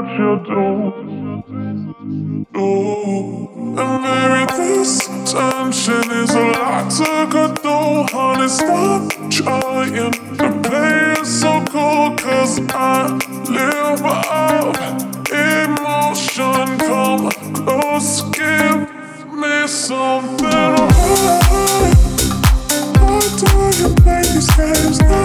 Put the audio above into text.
what you do. And maybe this tension is a lot to go through. Honey, stop trying to play it so cool. Cause I live up emotion. Come close, give me something. Why do you play these games now?